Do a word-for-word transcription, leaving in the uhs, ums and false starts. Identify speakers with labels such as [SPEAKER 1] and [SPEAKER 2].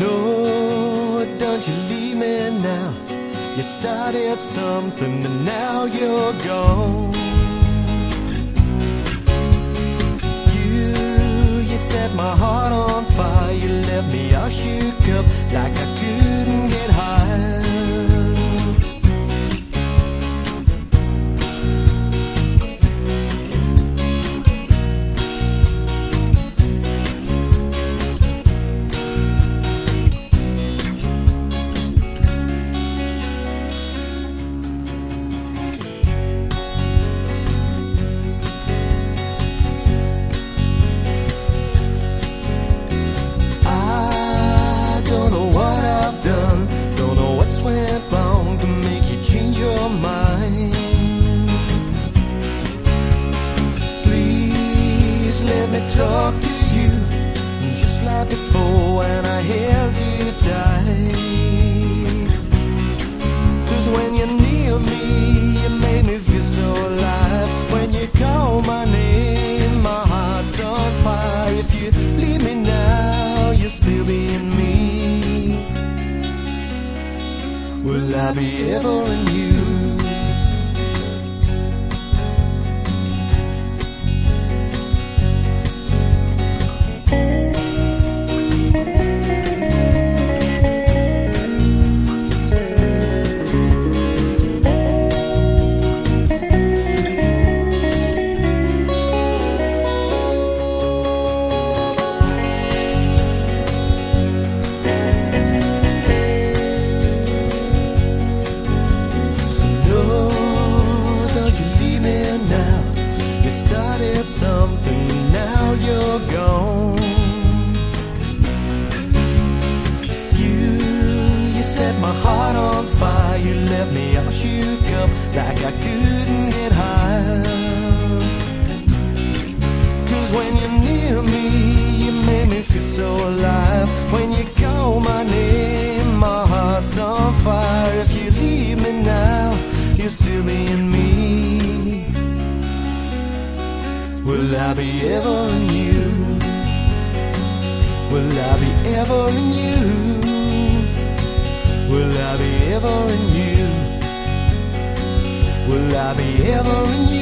[SPEAKER 1] Lord, don't you leave me now. You started something and now you're gone. You, you set my heart on fire. You left me all shook up like I couldn't get high. Talk to you just like before when I held you tight. 'Cause when you're near me, you make me feel so alive. When you call my name, my heart's on fire. If you leave me now, you'll still be in me. Will I be ever in you? Something, now you're gone. You, you set my heart on fire. You left me all shook up like I couldn't get high. 'Cause when you're near me, you make me feel so alive. When you call my name, my heart's on fire. If you leave me now, you'll still be in me. Will I be ever in you? Will I be ever in you? Will I be ever in you? Will I be ever in you?